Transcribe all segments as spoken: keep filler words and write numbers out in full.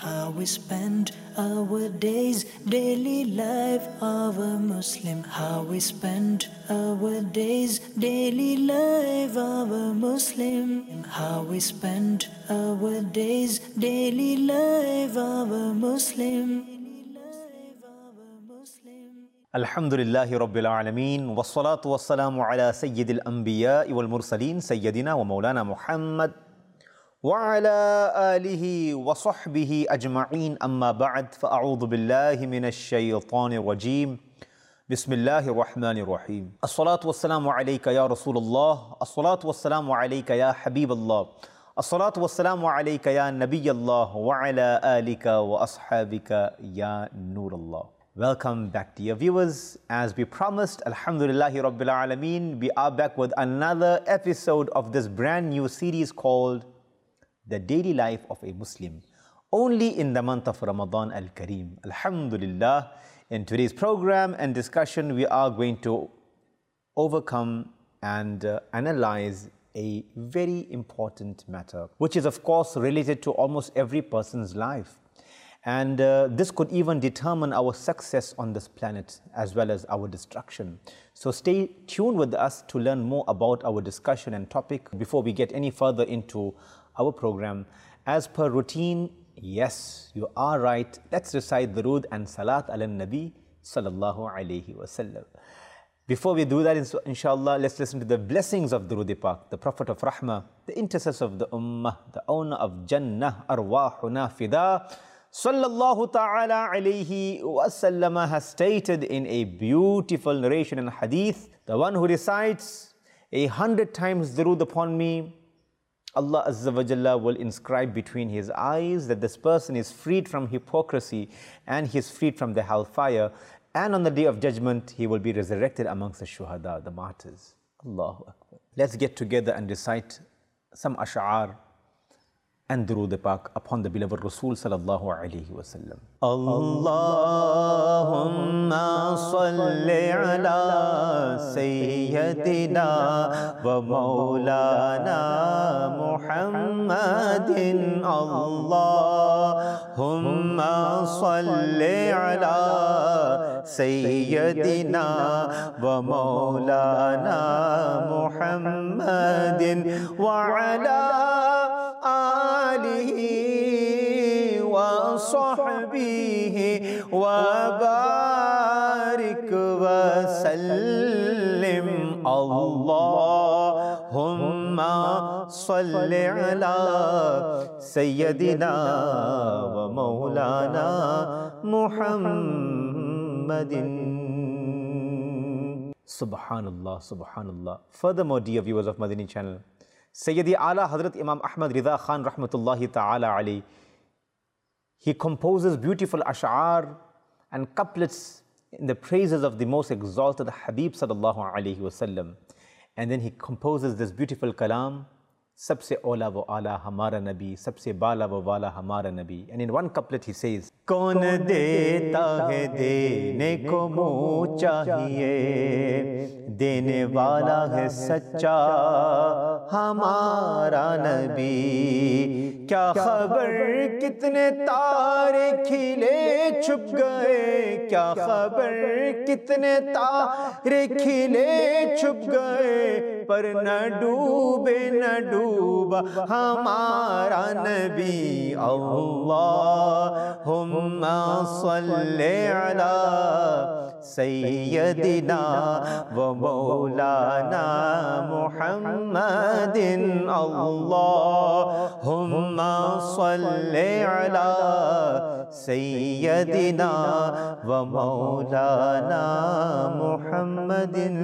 how we spend our days, daily life of a Muslim, how we spend our days, daily life of a Muslim, how we spend our days, daily life of a Muslim. Alhamdulillahi Rabbil Alameen, wassalatu wassalamu ala Sayyidil Anbiya wal Mursaleen, Sayyidina wa Maulana Muhammad wa ala alihi wa sahbihi ajma'een, amma ba'd, fa'a'udhu billahi minash shaytanir rajeem. Bismillahir Rahmanir Rahim. As-salatu wassalamu alayka ya Rasulullah, as-salatu wassalamu alayka ya Habiballah, as-salatu wassalamu alayka ya Nabiyallah wa ala alika wa ashabika ya Nurallah. Welcome back, dear viewers. As we promised, Alhamdulillahi Rabbil Alameen, we are back with another episode of this brand new series called The Daily Life of a Muslim, only in the month of Ramadan Al-Kareem. Alhamdulillah, in today's program and discussion, we are going to overcome and uh, analyze a very important matter, which is of course related to almost every person's life. And uh, this could even determine our success on this planet as well as our destruction. So stay tuned with us to learn more about our discussion and topic. Before we get any further into our program, as per routine, yes, you are right, let's recite Durood and Salat ala Nabi sallallahu alayhi wa sallam. Before we do that, inshallah, let's listen to the blessings of Durood Pak, the Prophet of Rahmah, the intercessor of the Ummah, the owner of Jannah, Arwahuna Fida, Sallallahu ta'ala alayhi wa sallam, has stated in a beautiful narration and hadith, the one who recites a hundred times durood upon me, Allah Azza wa Jalla will inscribe between his eyes that this person is freed from hypocrisy and he is freed from the hellfire, and on the day of judgment he will be resurrected amongst the shuhada, the martyrs. Allahu Akbar. Let's get together and recite some ash'ar and Durood Pak upon the beloved Rasul sallallahu alayhi wa sallam. Allahumma salli ala Sayyidina wa Maulana Muhammadin. Allahumma salli ala Sayyidina wa Maulana Muhammadin wa ala alihi wa sahbihi wa barik wa sallim. Allahumma salli ala Sayyidina wa Maulana Muhammadin. Subhanallah, Subhanallah. Furthermore, dear viewers of Madani channel, Sayyidi Ala Hazrat Imam Ahmad Rida Khan Rahmatullahi Ta'ala Ali, he composes beautiful ash'ar and couplets in the praises of the most exalted Habib Sallallahu Alaihi Wasallam. And then he composes this beautiful kalam, Sabse ola wa ala hamara nabi, Sabse bala wa wala hamara nabi. And in one couplet he says, Kaun deta hai dene ko muh chahiye, dene wala hai sacha hamara nabi. Kya khabar kitne taare khile chup gaye, Kya khabar kitne taare khile chup gaye, par na doobe na डूबा हमारा नबी. अल्लाहुम्मा सल्ले अला सय्यदिना व मौलाना मुहम्मदिन. अल्लाहुम्मा सल्ले अला सय्यदिना व मौलाना मुहम्मदिन.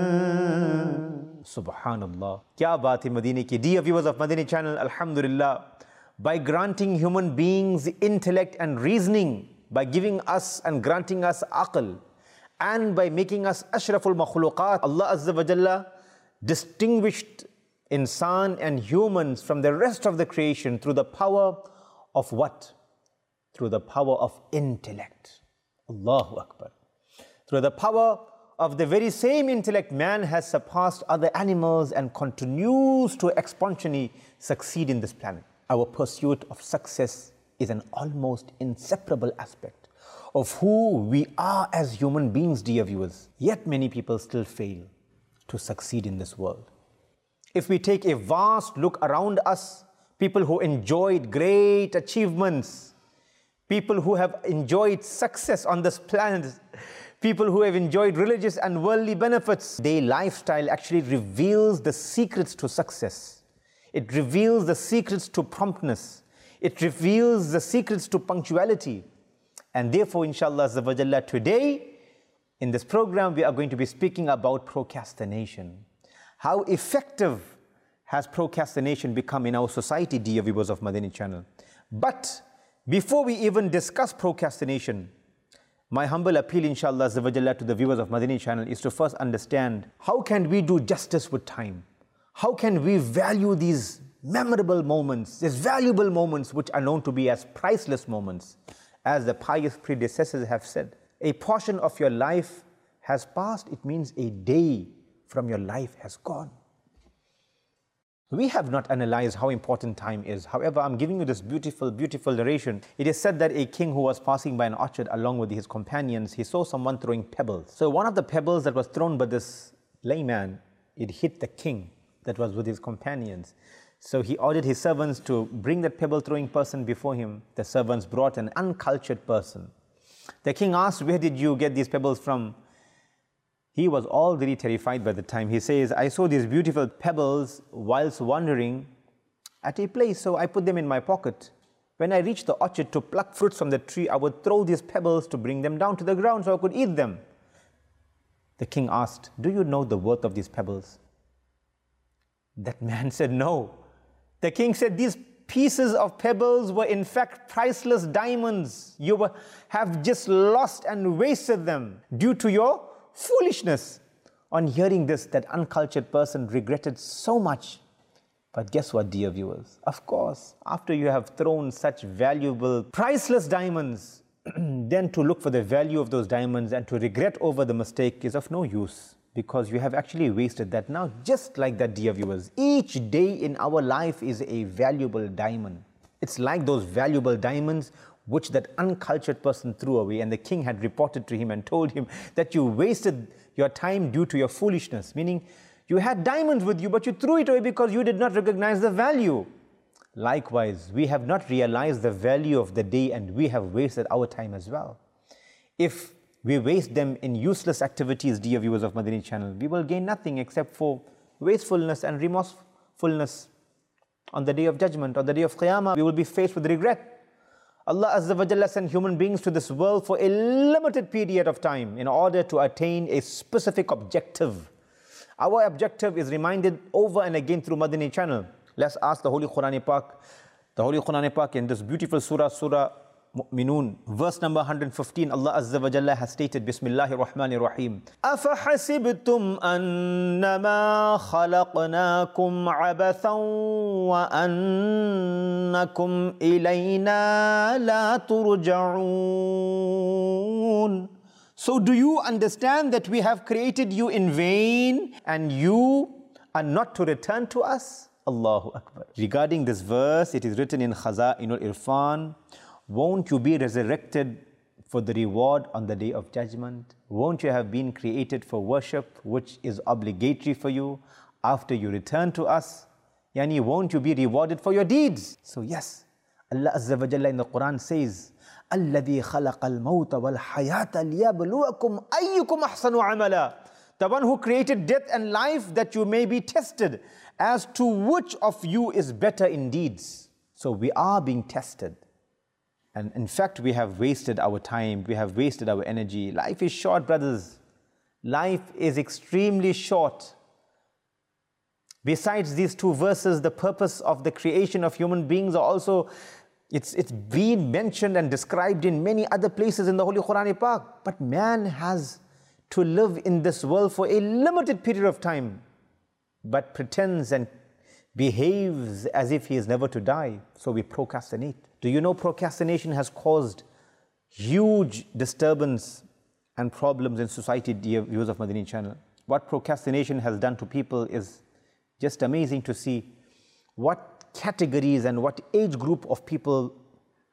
Subhanallah. Kya baat hai Madini ki. Dear viewers of Madani channel, Alhamdulillah, by granting human beings intellect and reasoning, by giving us and granting us aql, and by making us ashraful makhluqat, Allah Azza wa Jalla distinguished insan and humans from the rest of the creation through the power of what? Through the power of intellect. Allahu Akbar. Through the power of the very same intellect, man has surpassed other animals and continues to exponentially succeed in this planet. Our pursuit of success is an almost inseparable aspect of who we are as human beings, dear viewers. Yet many people still fail to succeed in this world. If we take a vast look around us, people who enjoyed great achievements, people who have enjoyed success on this planet, people who have enjoyed religious and worldly benefits, their lifestyle actually reveals the secrets to success. It reveals the secrets to promptness. It reveals the secrets to punctuality. And therefore, inshallah, today, in this program, we are going to be speaking about procrastination. How effective has procrastination become in our society, dear viewers of Madani Channel? But before we even discuss procrastination, my humble appeal, inshallah, to the viewers of Madani Channel is to first understand how can we do justice with time? How can we value these memorable moments, these valuable moments which are known to be as priceless moments? As the pious predecessors have said, a portion of your life has passed. It means a day from your life has gone. We have not analyzed how important time is. However, I'm giving you this beautiful, beautiful narration. It is said that a king who was passing by an orchard along with his companions, he saw someone throwing pebbles. So one of the pebbles that was thrown by this layman, it hit the king that was with his companions. So he ordered his servants to bring that pebble-throwing person before him. The servants brought an uncultured person. The king asked, where did you get these pebbles from? He was already terrified by the time. He says, I saw these beautiful pebbles whilst wandering at a place, so I put them in my pocket. When I reached the orchard to pluck fruits from the tree, I would throw these pebbles to bring them down to the ground so I could eat them. The king asked, do you know the worth of these pebbles? That man said, no. The king said, these pieces of pebbles were in fact priceless diamonds. You were, have just lost and wasted them due to your foolishness. On hearing this, that uncultured person regretted so much. But guess what, dear viewers? Of course, after you have thrown such valuable, priceless diamonds, then to look for the value of those diamonds and to regret over the mistake is of no use, because you have actually wasted that. Now, just like that, dear viewers, each day in our life is a valuable diamond. It's like those valuable diamonds which that uncultured person threw away, and the king had reported to him and told him that you wasted your time due to your foolishness, meaning you had diamonds with you, but you threw it away because you did not recognize the value. Likewise, we have not realized the value of the day, and we have wasted our time as well. If we waste them in useless activities, dear viewers of Madani Channel, we will gain nothing except for wastefulness and remorsefulness. On the day of judgment, on the day of Qiyamah, we will be faced with regret. Allah Azza wa Jalla sent human beings to this world for a limited period of time in order to attain a specific objective. Our objective is reminded over and again through Madani Channel. Let's ask the Holy Quran Pak, the Holy Quran Pak in this beautiful surah, Surah Mu'minun, verse number one hundred fifteen, Allah Azza wa Jalla has stated, Bismillahir Rahmanir Rahim, أَفَحَسِبْتُمْ أَنَّمَا خَلَقْنَاكُمْ عَبَثًا وَأَنَّكُمْ إِلَيْنَا لَا تُرْجَعُونَ. So do you understand that we have created you in vain and you are not to return to us? Allahu Akbar. Regarding this verse, it is written in Khaza'inul Irfan, won't you be resurrected for the reward on the day of judgment? Won't you have been created for worship, which is obligatory for you after you return to us? Yani, won't you be rewarded for your deeds? So yes, Allah Azza wa Jalla in the Quran says, الَّذِي خَلَقَ الْمَوْتَ وَالْحَيَاةَ لِيَبْلُوَكُمْ أَيُّكُمْ أَحْسَنُ عَمَلًا. The one who created death and life that you may be tested as to which of you is better in deeds. So we are being tested. And in fact, we have wasted our time, we have wasted our energy. Life is short, brothers. Life is extremely short. Besides these two verses, the purpose of the creation of human beings are also, it's, it's been mentioned and described in many other places in the Holy Quran Pak. But man has to live in this world for a limited period of time, but pretends and behaves as if he is never to die. So we procrastinate. Do you know procrastination has caused huge disturbance and problems in society, dear viewers of Madani Channel? What procrastination has done to people is just amazing to see. What categories and what age group of people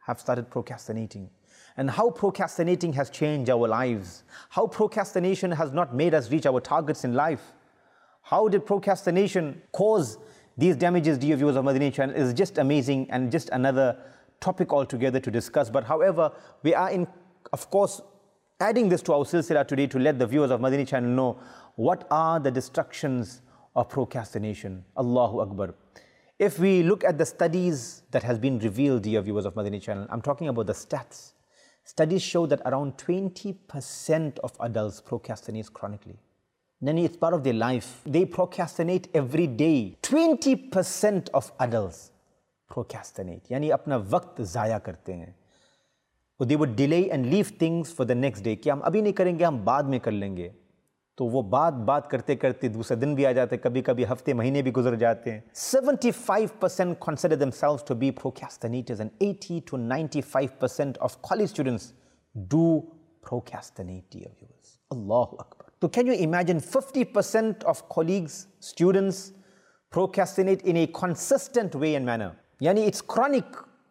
have started procrastinating, and how procrastinating has changed our lives, how procrastination has not made us reach our targets in life. How did procrastination cause these damages, dear viewers of Madani Channel, is just amazing and just another topic altogether to discuss. But however, we are in, of course, adding this to our silsila today to let the viewers of Madani Channel know what are the destructions of procrastination. Allahu Akbar. If we look at the studies that has been revealed, dear viewers of Madani Channel, I'm talking about the stats. Studies show that around twenty percent of adults procrastinate chronically. Nani, it's part of their life. They procrastinate every day. twenty percent of adults procrastinate. Yani apna waqt zaya karte hain. They would delay and leave things for the next day. कि हम अभी नहीं करेंगे, हम बाद में कर लेंगे. तो वो बात बात करते करते दूसरा दिन भी आ जाते, कभी कभी हफ्ते महीने भी गुजर जाते हैं. seventy-five percent consider themselves to be procrastinators, and eighty to ninety-five percent of college students do procrastinate, dear viewers. Allahu Akbar. So can you imagine fifty percent of colleagues, students procrastinate in a consistent way and manner. Yani it's chronic,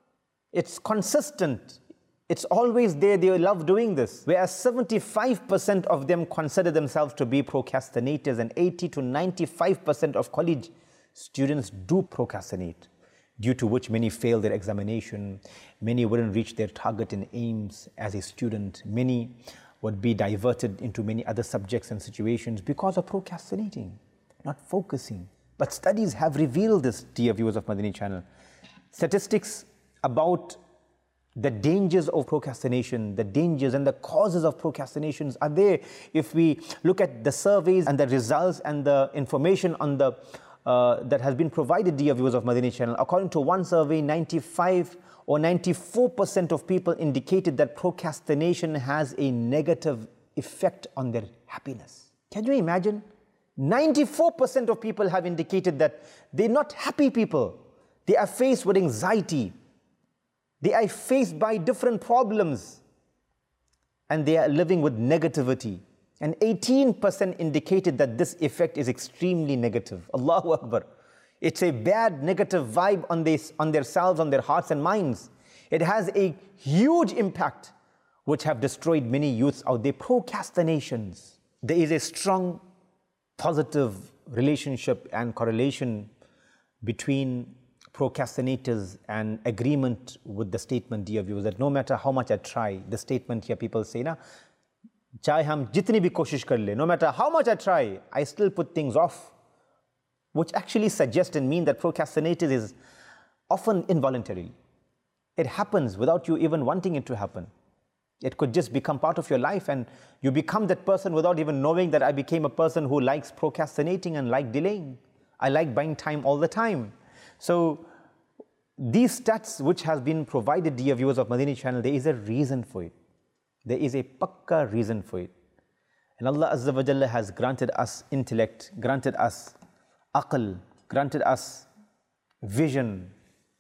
it's consistent. It's always there, they love doing this. Whereas seventy-five percent of them consider themselves to be procrastinators, and eighty to ninety-five percent of college students do procrastinate, due to which many fail their examination, many wouldn't reach their target and aims as a student, many would be diverted into many other subjects and situations because of procrastinating, not focusing. But studies have revealed this, dear viewers of Madani Channel. Statistics about the dangers of procrastination, the dangers and the causes of procrastinations are there. If we look at the surveys and the results and the information on the uh, that has been provided, dear viewers of Madani Channel, according to one survey, ninety-five or ninety-four percent of people indicated that procrastination has a negative effect on their happiness. Can you imagine? ninety-four percent of people have indicated that they're not happy people. They are faced with anxiety. They are faced by different problems, and they are living with negativity. And eighteen percent indicated that this effect is extremely negative. Allahu Akbar. It's a bad negative vibe on, this, on themselves, on their hearts and minds. It has a huge impact, which have destroyed many youths out there. Procrastinations. There is a strong positive relationship and correlation between procrastinators and agreement with the statement, dear viewers, that no matter how much I try, the statement here people say, na, chahe hum jitni bhi koshish kar le, no matter how much I try, I still put things off, which actually suggests and mean that procrastinators is often involuntarily. It happens without you even wanting it to happen. It could just become part of your life, and you become that person without even knowing that I became a person who likes procrastinating and like delaying. I like buying time all the time. So these stats which has been provided, dear viewers of Madani Channel, there is a reason for it. There is a pakka reason for it. And Allah Azza wa Jalla has granted us intellect, granted us aql, granted us vision.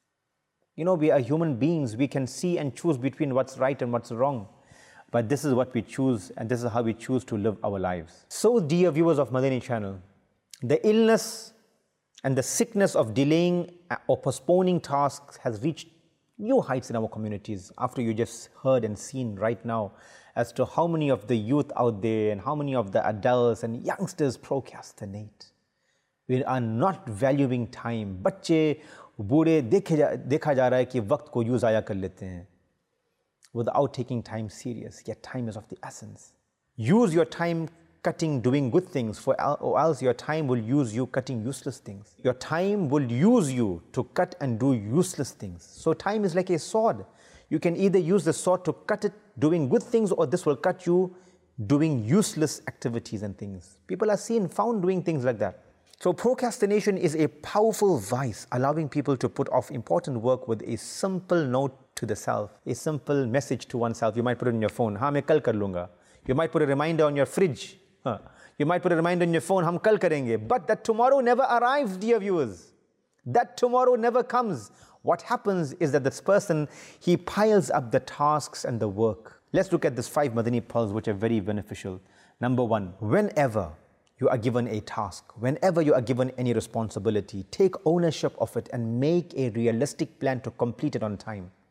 You know, we are human beings. We can see and choose between what's right and what's wrong. But this is what we choose, and this is how we choose to live our lives. So, dear viewers of Madani Channel, the illness and the sickness of delaying or postponing tasks has reached new heights in our communities. After you just heard and seen right now as to how many of the youth out there and how many of the adults and youngsters procrastinate. We are not valuing time. बच्चे बूढ़े देखे जा देखा जा रहा है कि वक्त को यूँ ज़ाया कर लेते हैं without taking time serious. Yet time is of the essence. Use your time cutting doing good things, for or else your time will use you cutting useless things. Your time will use you to cut and do useless things. So time is like a sword. You can either use the sword to cut it doing good things, or this will cut you doing useless activities and things. People are seen, found doing things like that. So procrastination is a powerful vice, allowing people to put off important work with a simple note to the self, a simple message to oneself. You might put it in your phone, haan main kal kar lunga. You might put a reminder on your fridge. Huh. You might put a reminder on your phone, hum kal karenge. But that tomorrow never arrives, dear viewers. That tomorrow never comes. What happens is that this person, he piles up the tasks and the work. Let's look at these five Madani pearls which are very beneficial. Number one, whenever you are given a task, whenever you are given any responsibility, take ownership of it and make a realistic plan to complete it on time.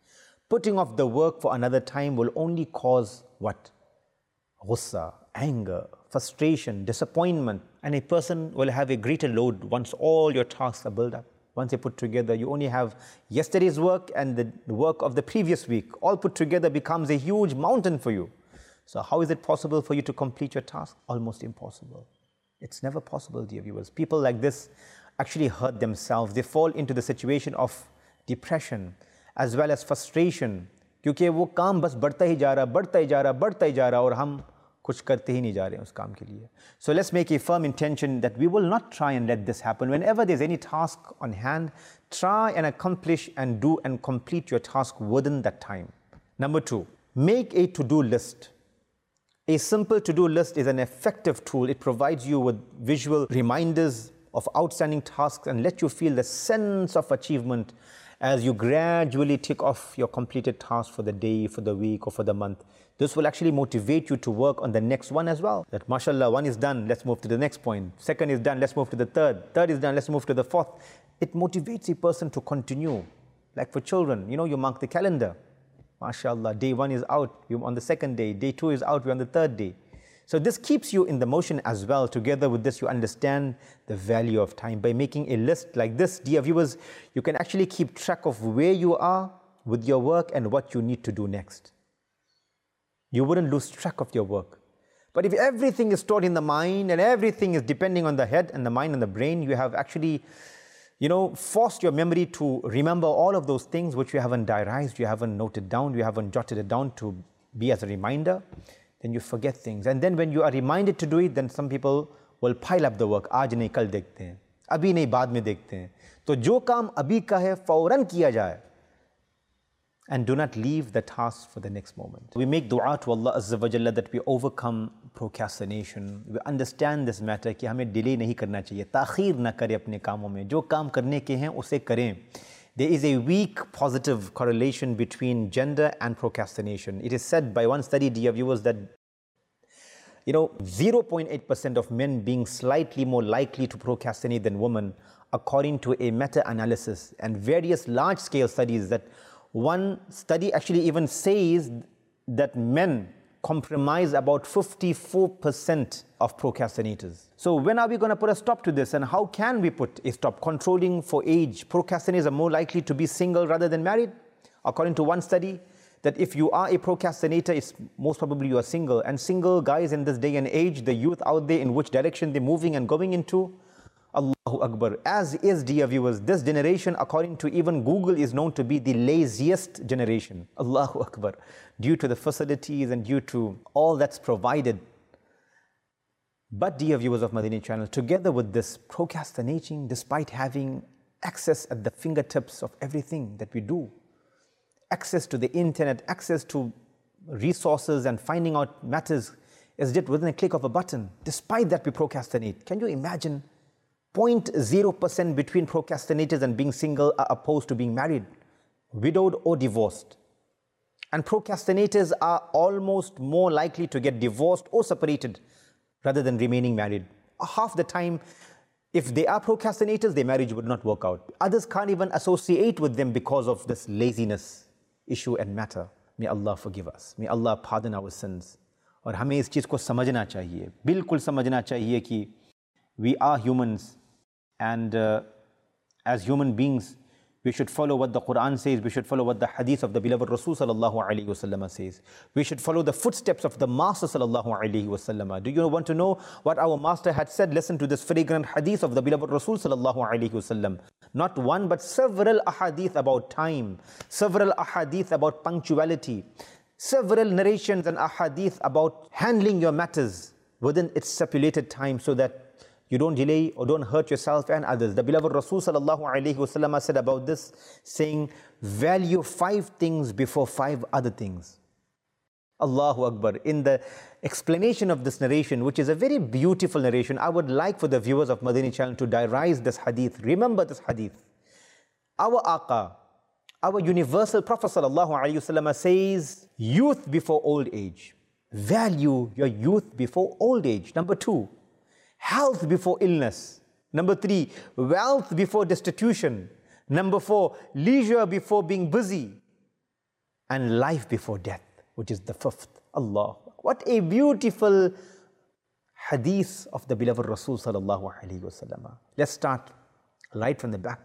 Putting off the work for another time will only cause what? Ghussa, anger, frustration, disappointment. And a person will have a greater load once all your tasks are built up. Once they put together, you only have yesterday's work and the work of the previous week. All put together becomes a huge mountain for you. So how is it possible for you to complete your task? Almost impossible. It's never possible, dear viewers. People like this actually hurt themselves. They fall into the situation of depression as well as frustration. क्योंकि वो काम बस बढ़ता ही जा रहा, बढ़ता ही जा रहा, बढ़ता ही जा रहा और हम कुछ करते ही नहीं जा रहे हैं उस काम के लिए. So let's make a firm intention that we will not try and let this happen. Whenever there's any task on hand, try and accomplish and do and complete your task within that time. Number two, make a to-do list. A simple to-do list is an effective tool. It provides you with visual reminders of outstanding tasks and let you feel the sense of achievement as you gradually tick off your completed tasks for the day, for the week, or for the month. This will actually motivate you to work on the next one as well. That mashallah, one is done, let's move to the next point. Second is done, let's move to the third. Third is done, let's move to the fourth. It motivates a person to continue. Like for children, you know, you mark the calendar. MashaAllah, day one is out, you're on the second day. Day two is out, we're on the third day. So this keeps you in the motion as well. Together with this, you understand the value of time. By making a list like this, dear viewers, you can actually keep track of where you are with your work and what you need to do next. You wouldn't lose track of your work. But if everything is stored in the mind and everything is depending on the head and the mind and the brain, you have actually, you know, forced your memory to remember all of those things which you haven't diarized, you haven't noted down, you haven't jotted it down to be as a reminder. Then you forget things. And then when you are reminded to do it, then some people will pile up the work. आज नहीं कल देखते हैं, अभी नहीं बाद में देखते हैं. तो जो काम अभी का है फौरन किया जाए. And do not leave the task for the next moment. We make dua to Allah Azza wa Jalla that we overcome procrastination. We understand this matter कि हमें delay नहीं करना चाहिए. ताख़ीर ना करें अपने कामों में. जो काम करने के हैं उसे करें. There is a weak positive correlation between gender and procrastination. It is said by one study, dear viewers, that you know, zero point eight percent of men being slightly more likely to procrastinate than women, according to a meta-analysis and various large-scale studies. That one study actually even says that men compromise about fifty-four percent of procrastinators. So when are we going to put a stop to this, and how can we put a stop? Controlling for age. Procrastinators are more likely to be single rather than married. According to one study, that if you are a procrastinator, it's most probably you are single. And single guys in this day and age, the youth out there, in which direction they're moving and going into, Allahu Akbar. As is, dear viewers, this generation, according to even Google, is known to be the laziest generation. Allahu Akbar. Due to the facilities and due to all that's provided. But dear viewers of Madani Channel, together with this, procrastinating despite having access at the fingertips of everything that we do, access to the internet, access to resources and finding out matters is just within a click of a button. Despite that, we procrastinate. Can you imagine? zero point zero percent between procrastinators and being single are opposed to being married, widowed or divorced. And procrastinators are almost more likely to get divorced or separated rather than remaining married. Half the time, if they are procrastinators, their marriage would not work out. Others can't even associate with them because of this laziness issue and matter. May Allah forgive us. May Allah pardon our sins. और हमें इस चीज़ को समझना चाहिए, बिल्कुल समझना चाहिए कि we are humans, and uh, as human beings, we should follow what the Quran says, we should follow what the hadith of the beloved Rasul sallallahu alayhi wa sallam says. We should follow the footsteps of the Master sallallahu alayhi wa sallam. Do you want to know what our Master had said? Listen to this fragrant hadith of the beloved Rasul sallallahu alayhi wa sallam. Not one, but several ahadith about time, several ahadith about punctuality, several narrations and ahadith about handling your matters within its stipulated time so that you don't delay or don't hurt yourself and others. The beloved Rasul sallallahu alayhi wa sallam said about this, saying, value five things before five other things. Allahu Akbar. In the explanation of this narration, which is a very beautiful narration, I would like for the viewers of Madani Channel to diarize this hadith. Remember this hadith. Our Aqa, our universal Prophet sallallahu alayhi wa sallam says, youth before old age. Value your youth before old age. Number two, health before illness. Number three, wealth before destitution. Number four, leisure before being busy. and life before death, which is the fifth. Allah. What a beautiful hadith of the beloved Rasul sallallahu alaihi wasallam. Let's start right from the back.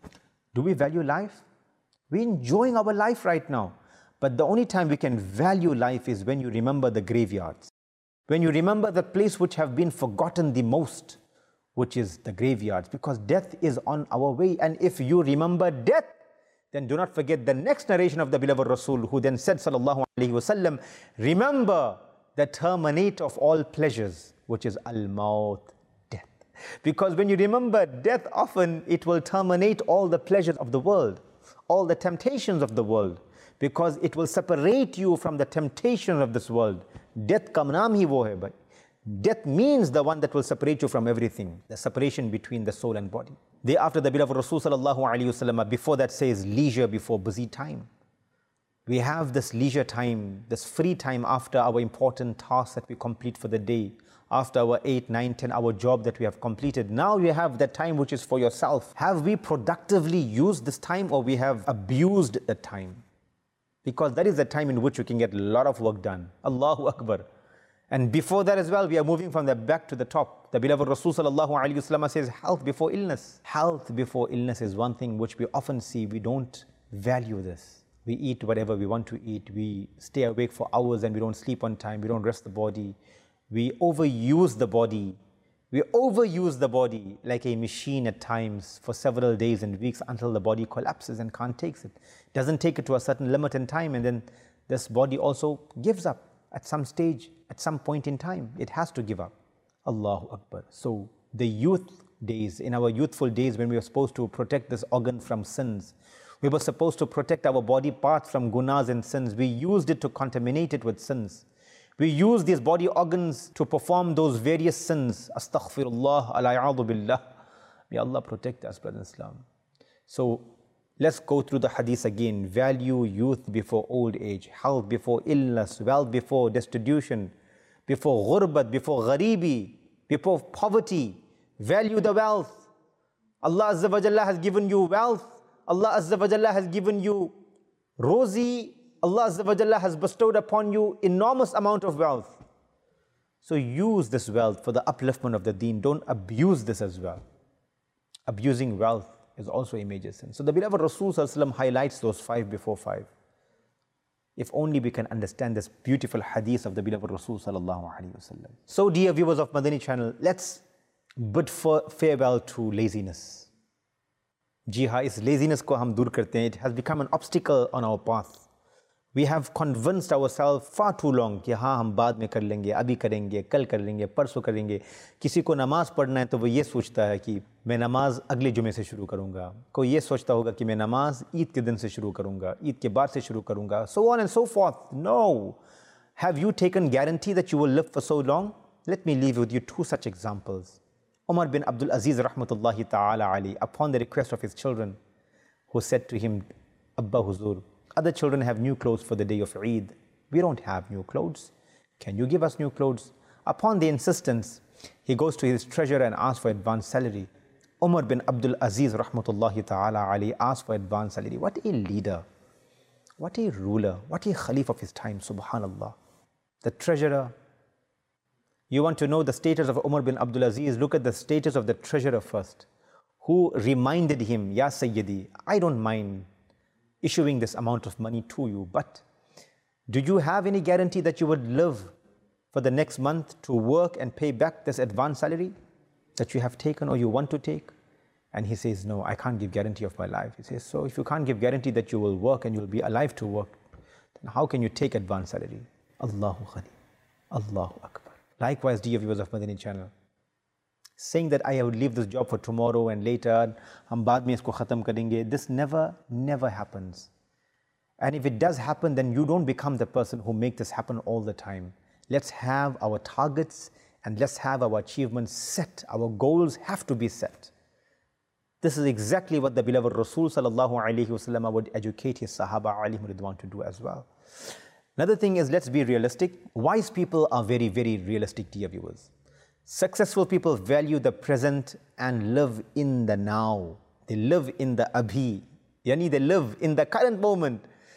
Do we value life? We're enjoying our life right now. But the only time we can value life is when you remember the graveyards. When you remember the place which have been forgotten the most, which is the graveyards, because death is on our way. And if you remember death, then do not forget the next narration of the beloved Rasul, who then said, sallallahu alaihi wasallam, remember the terminate of all pleasures, which is al-maut, death. Because when you remember death, often it will terminate all the pleasures of the world, all the temptations of the world, because it will separate you from the temptation of this world. Death ka naam hi wo hai bhai. Death means the one that will separate you from everything, the separation between the soul and body. Thereafter, the beloved Rasul sallallahu alaihi wasallam, before that says leisure before busy time. We have this leisure time, this free time after our important tasks that we complete for the day, after our eight, nine, ten hour job that we have completed. Now you have that time which is for yourself. Have we productively used this time, or we have abused the time? Because that is the time in which we can get a lot of work done. Allahu Akbar. And before that as well, we are moving from the back to the top. The beloved Rasul sallallahu alaihi wasallam says, health before illness. Health before illness is one thing which we often see. We don't value this. We eat whatever we want to eat. We stay awake for hours and we don't sleep on time. We don't rest the body. We overuse the body. We overuse the body like a machine at times for several days and weeks until the body collapses and can't take it. Doesn't take it to a certain limit in time, and then this body also gives up at some stage, at some point in time. It has to give up. Allahu Akbar. So the youth days, in our youthful days when we were supposed to protect this organ from sins, we were supposed to protect our body parts from gunas and sins. We used it to contaminate it with sins. We use these body organs to perform those various sins. Astaghfirullah, alay'adu billah. May Allah protect us, brothers in Islam. So let's go through the hadith again. Value youth before old age, health before illness, wealth before destitution, before ghurbat, before gharibi, before poverty. Value the wealth. Allah Azza wa Jalla has given you wealth. Allah Azza wa Jalla has given you rozi. Allah Azza wa Jalla has bestowed upon you enormous amount of wealth. So use this wealth for the upliftment of the deen. Don't abuse this as well. Abusing wealth is also a major sin. So the beloved Rasul sallallahu alaihi wasallam highlights those five before five. If only we can understand this beautiful hadith of the beloved Rasul sallallahu alaihi wasallam. So dear viewers of Madani channel, let's bid for farewell to laziness. Ji ha, is laziness ko hum dur karte hain. It has become an obstacle on our path. We have convinced ourselves far too long कि हाँ हम बाद में कर लेंगे, अभी करेंगे, कल कर लेंगे, परसों करेंगे. किसी को नमाज पढ़ना है तो वो ये सोचता है कि मैं नमाज अगले जुमे से शुरू करूँगा. कोई ये सोचता होगा कि मैं नमाज ईद के दिन से शुरू करूँगा, ईद के बाद से शुरू करूँगा. So on and so forth. No. Have you taken guarantee that you will live for so long? Let me leave with you two such examples. Umar bin Abdul Aziz rahmatullahi ta'ala ali, upon the request of his children, who said to him, Abba Huzur, other children have new clothes for the day of Eid. We don't have new clothes. Can you give us new clothes? Upon the insistence, he goes to his treasurer and asks for advance salary. Umar bin Abdul Aziz rahmatullahi ta'ala ali asked for advance salary. What a leader. What a ruler. What a khalif of his time, subhanallah. The treasurer. You want to know the status of Umar bin Abdul Aziz? Look at the status of the treasurer first, who reminded him, Ya Sayyidi, I don't mind issuing this amount of money to you, but do you have any guarantee that you would live for the next month to work and pay back this advance salary that you have taken or you want to take? And he says, no, I can't give guarantee of my life. He says, so if you can't give guarantee that you will work and you will be alive to work, then how can you take advance salary? Allahu Ghani, Allahu Akbar. Likewise, dear viewers of Madani channel, saying that I would leave this job for tomorrow and later, hum baad mein isko khatam karenge. This never, never happens. And if it does happen, then you don't become the person who make this happen all the time. Let's have our targets and let's have our achievements set. Our goals have to be set. This is exactly what the beloved Rasul sallallahu alaihi wasallam would educate his Sahaba alayhim ridwan to do as well. Another thing is, let's be realistic. Wise people are very, very realistic, dear viewers. Successful people value the present and live in the now. They live in the abhi. Yani they live in the current moment.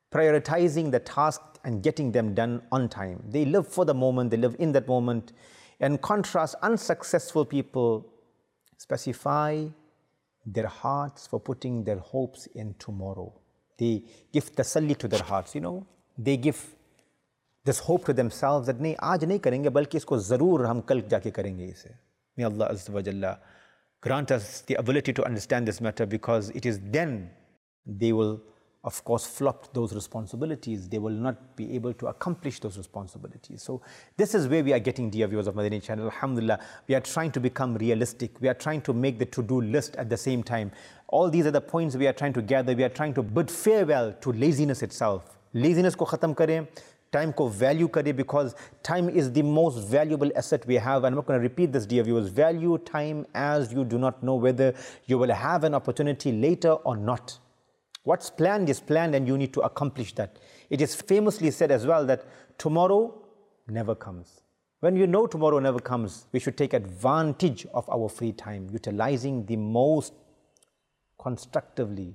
prioritizing the task and getting them done on time. They live for the moment, they live in that moment. In contrast, unsuccessful people specify their hearts for putting their hopes in tomorrow. They give tasalli to their hearts, you know. They give this hope to themselves that nahi, aaj nahi karenge, balki isko zarur hum kal jaake karenge ise. May Allah Azza wa Jalla grant us the ability to understand this matter, because it is then they will, of course, flop those responsibilities. They will not be able to accomplish those responsibilities. So this is where we are getting, dear viewers of Madani Channel. Alhamdulillah, we are trying to become realistic. We are trying to make the to-do list at the same time. All these are the points we are trying to gather. We are trying to bid farewell to laziness itself. Laziness ko khatam kare, time ko value kare, because time is the most valuable asset we have. And I'm not going to repeat this, dear viewers. Value time, as you do not know whether you will have an opportunity later or not. What's planned is planned, and you need to accomplish that. It is famously said as well that tomorrow never comes. When you know tomorrow never comes, we should take advantage of our free time, utilizing the most constructively.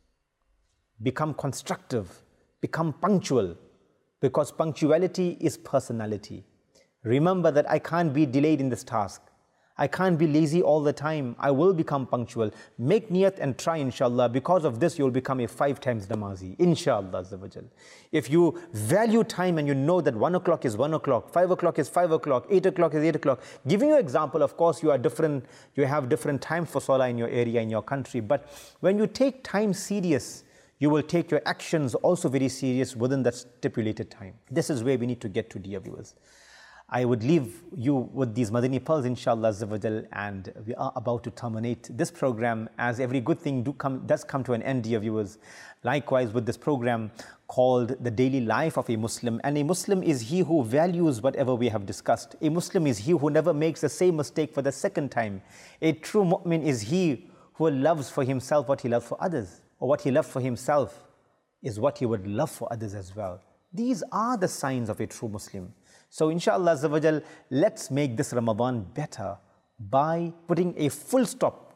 Become constructive, become punctual, because punctuality is personality. Remember that I can't be delayed in this task. I can't be lazy all the time. I will become punctual. Make niyat and try, inshallah. Because of this, you'll become a five times namazi, inshallah. If you value time and you know that one o'clock is one o'clock, five o'clock is five o'clock, eight o'clock is eight o'clock. Giving you an example, of course, you are different. You have different time for salah in your area, in your country. But when you take time serious, you will take your actions also very serious within that stipulated time. This is where we need to get to, dear viewers. I would leave you with these Madani pearls, inshallah, and we are about to terminate this program, as every good thing do come, does come to an end, dear viewers. Likewise with this program called The Daily Life of a Muslim. And a Muslim is he who values whatever we have discussed. A Muslim is he who never makes the same mistake for the second time. A true mu'min is he who loves for himself what he loves for others, or what he loves for himself is what he would love for others as well. These are the signs of a true Muslim. So inshallah Azza wa Jal, let's make this Ramadan better by putting a full stop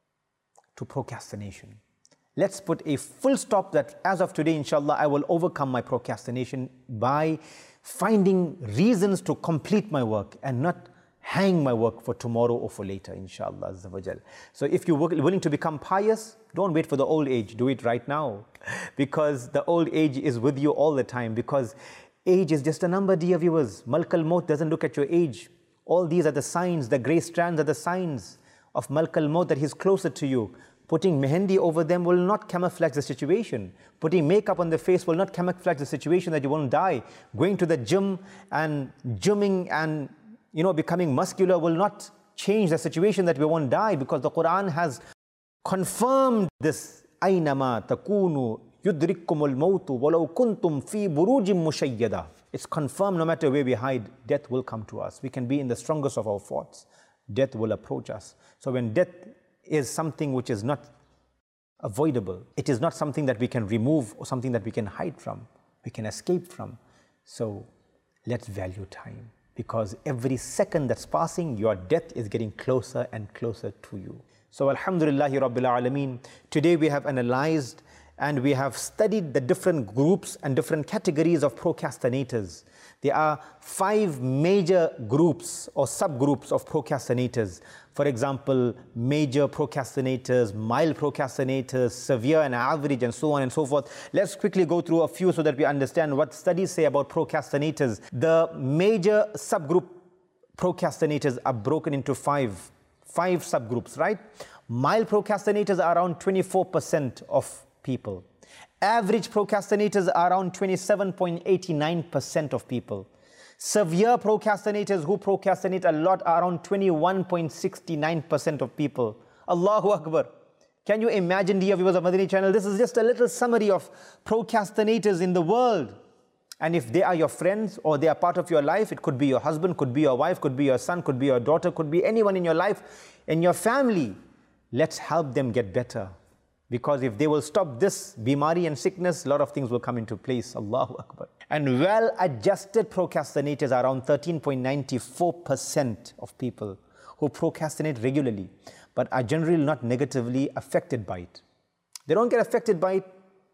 to procrastination. Let's put a full stop that as of today, inshallah, I will overcome my procrastination by finding reasons to complete my work and not hang my work for tomorrow or for later, inshallah Azza wa Jal. So if you're willing to become pious, don't wait for the old age, do it right now. Because the old age is with you all the time, because age is just a number, dear viewers. Malkal Maut doesn't look at your age. All these are the signs, the grey strands are the signs of Malkal Maut, that he's closer to you. Putting mehendi over them will not camouflage the situation. Putting makeup on the face will not camouflage the situation that you won't die. Going to the gym and gymming and, you know, becoming muscular will not change the situation that we won't die, because the Quran has confirmed this. Aynama takunu yudrikkumul mautu walau kuntum fi burujim mushayyada. It's confirmed, no matter where we hide, death will come to us. We can be in the strongest of our forts. Death will approach us. So when death is something which is not avoidable, it is not something that we can remove or something that we can hide from, we can escape from. So let's value time, because every second that's passing, your death is getting closer and closer to you. So Alhamdulillahi Rabbil Alameen, today we have analyzed and we have studied the different groups and different categories of procrastinators. There are five major groups or subgroups of procrastinators. For example, major procrastinators, mild procrastinators, severe and average, and so on and so forth. Let's quickly go through a few so that we understand what studies say about procrastinators. The major subgroup procrastinators are broken into five, five subgroups, right? Mild procrastinators are around twenty-four percent of people. Average procrastinators are around twenty-seven point eight nine percent of people. Severe procrastinators who procrastinate a lot are around twenty-one point six nine percent of people. Allahu Akbar. Can you imagine, dear viewers of Madani Channel? This is just a little summary of procrastinators in the world. And if they are your friends or they are part of your life, it could be your husband, could be your wife, could be your son, could be your daughter, could be anyone in your life, in your family. Let's help them get better. Because if they will stop this bimari and sickness, a lot of things will come into place. Allahu Akbar. And well-adjusted procrastinators are around thirteen point nine four percent of people who procrastinate regularly, but are generally not negatively affected by it. They don't get affected by it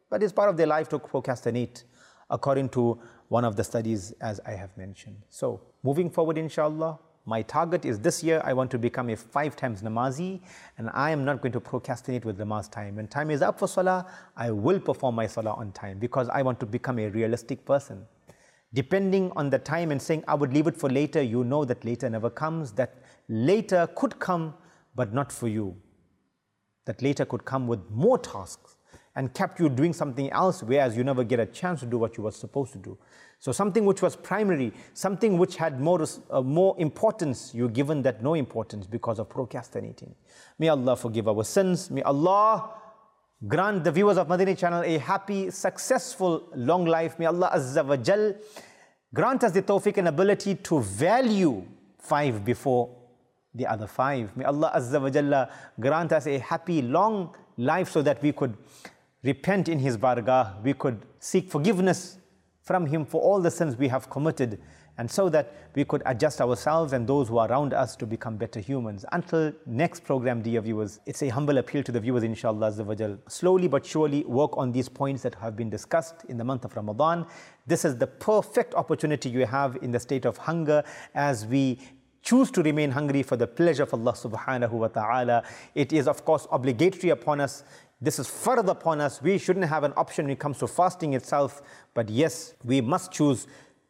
But it's part of their life to procrastinate, according to one of the studies as I have mentioned. So moving forward, inshallah, my target is this year I want to become a five times namazi, and I am not going to procrastinate with namaz time. When time is up for salah, I will perform my salah on time, because I want to become a realistic person. Depending on the time and saying I would leave it for later, you know that later never comes. That later could come, but not for you. That later could come with more tasks and kept you doing something else, whereas you never get a chance to do what you were supposed to do. So something which was primary, something which had more, uh, more importance, you're given that no importance because of procrastinating. May Allah forgive our sins. May Allah grant the viewers of Madani channel a happy, successful, long life. May Allah Azza wa Jal grant us the tawfiq and ability to value five before the other five. May Allah Azza wa Jalla grant us a happy, long life so that we could repent in His bargah, we could seek forgiveness from Him for all the sins we have committed, and so that we could adjust ourselves and those who are around us to become better humans. Until next program, dear viewers, it's a humble appeal to the viewers, inshallah Azza wa Jal. Slowly but surely work on these points that have been discussed in the month of Ramadan. This is the perfect opportunity you have in the state of hunger, as we choose to remain hungry for the pleasure of Allah subhanahu wa ta'ala. It is of course obligatory upon us. This is fard upon us. We shouldn't have an option when it comes to fasting itself. But yes, we must choose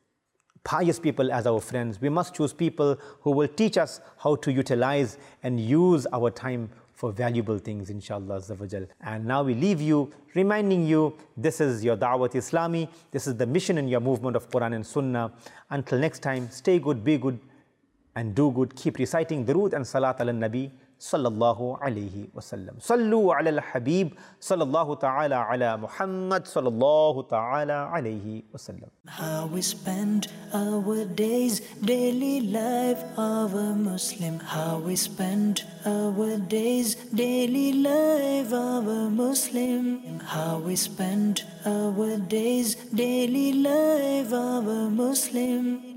pious people as our friends. We must choose people who will teach us how to utilize and use our time for valuable things, inshallah Azza wa Jal. And now we leave you, reminding you, this is your Da'wat Islami. This is the mission in your movement of Quran and Sunnah. Until next time, stay good, be good, and do good. Keep reciting Durood and Salat ala Nabi sallallahu alayhi wa sallam. Sallu ala al-Habib sallallahu ta'ala ala Muhammad sallallahu ta'ala alayhi wa sallam. How we spend our days, daily life of a Muslim. How we spend our days, daily life of a Muslim. How we spend our days, daily life of a Muslim.